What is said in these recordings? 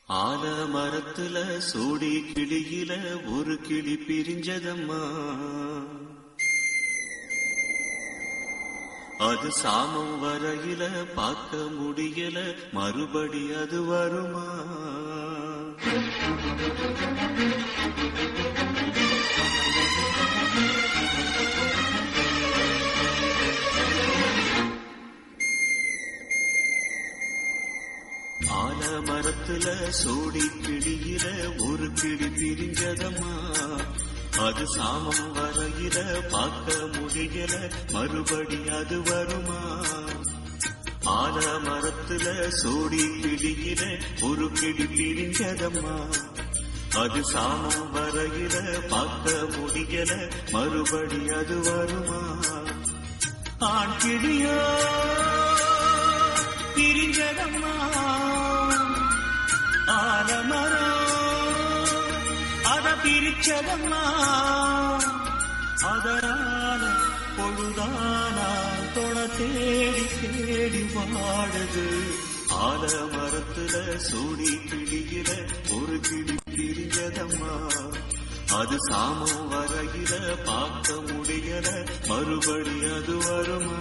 ஆல மரத்துல சோடி கிளியில ஒரு கிளி பிரிஞ்சதம்மா, அது சாமம் வரையில பார்க்க முடியல, மறுபடி அது வருமா? ஆல மரத்துல சோடி கிளியில ஒரு கிளி பிரிஞ்சதம்மா, அது சாமம் வரையில பார்க்க முடியல, மறுபடி அது வருமா? ஆல மரத்துல சோடி கிளியில ஒரு கிளி பிரிஞ்சதம்மா, அது சாமம் வரையில பார்க்க முடியல, மறுபடி அது வருமா? ஆண் கிளியோ பிரிஞ்சதம்மா, ஆலமரம் அத பிரிச்சதம்மா, அதனால பொழுதானா தொட தேடி தேடி வாடுது. ஆல மரத்துல சூடி கிளியில ஒரு கிளி பிரிஞ்சதம்மா, அது சாமம் வரையில பார்க்க முடியல, மறுபடி அது வருமா?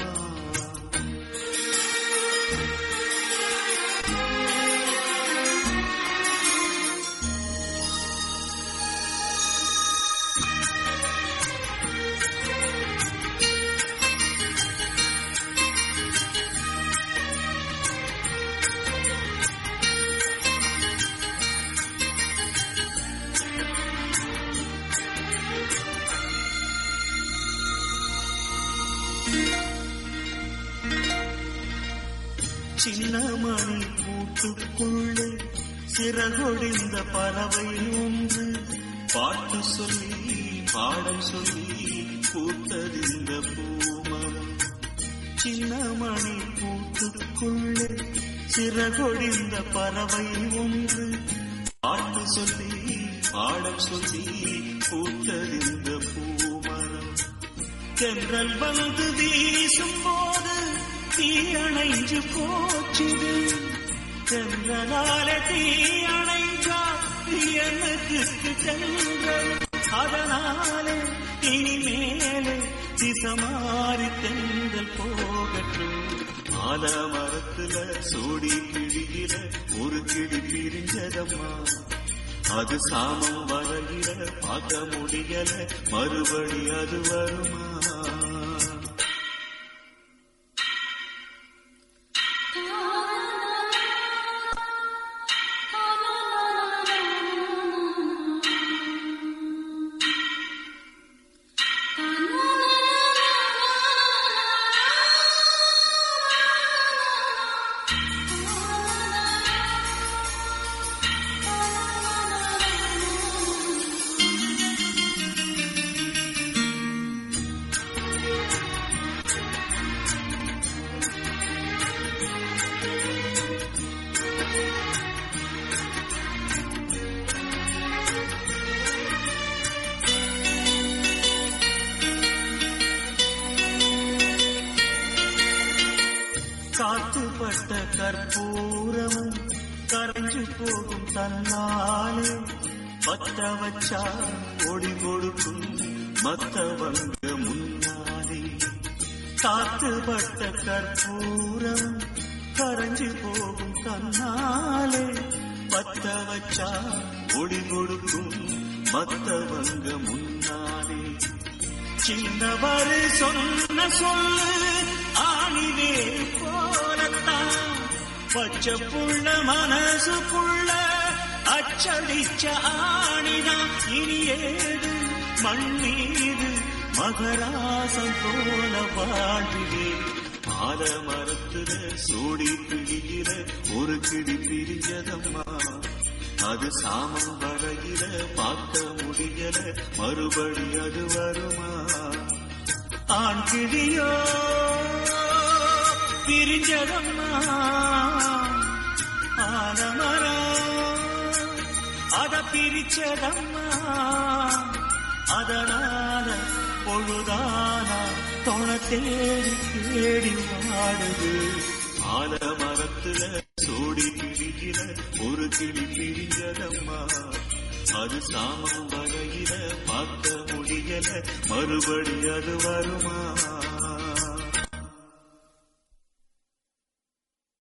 சின்ன மணி கூட்டுக்குள்ளே சிறகொடிந்த பறவை ஒன்று, பாட்டு சொல்லி பாடம் சொல்லி பூத்ததிந்த பூமரம். சின்ன மணி கூட்டுக்குள்ளே சிறகொடிந்த பறவை ஒன்று, பாட்டு சொல்லி பாடம் சொல்லி பூத்ததிந்த பூமரம். தென்றல் வந்து வீசும் போது தீயணைஞ்சு போச்சுது, தென்றலால தீயணைஞ்சா எனக்கு தென்றல், அதனாலே இனிமேலே திசமாறி தென்றல் போகட்டும். ஆல மரத்துல சோடி கிளியில ஒரு கிளி பிரிஞ்சதம்மா, அது சாமம் வரையில பார்க்க முடியல, மறுபடி அது வருமா? காத்துப்பட்ட கற்பூரமும் கரைஞ்சு போகும் தன்னாலே, பத்த வச்சா ஒடி கொடுக்கும் மத்தவங்க முன்னாலே. காத்துப்பட்ட கற்பூரம் கரைஞ்சு போகும் தன்னாலே, பத்த வச்சா ஒடி கொடுக்கும் மத்தவங்க முன்னாலே. சின்னவர் சொன்ன சொல்லு ஆணிவே போலத்தான், பச்சை புள்ள மனசுக்குள்ள அச்சடிச்ச ஆணிதான். இனி ஏது மண்ணீது மகராசம் போல வாழ்விலே. ஆல மரத்துல சோடி கிளியில ஒரு கிளி பிரிஞ்சதம்மா, அது சாமம் வரையில பார்க்க முடியல, மறுபடி அது வருமா? ஆண் கிளியோ பிரிஞ்சதம்மா, ஆலமரம் அத பிரிச்சதம்மா, அதனால பொழுதானா தொண தேடி தேடி வாடுது. ஆல மரத்துல சோடி முடிகிற ஒரு கிளி பிரிஞ்சதம்மா. அது சாமம் வரையில பார்க்க முடியல, மறுபடி அது வருமா?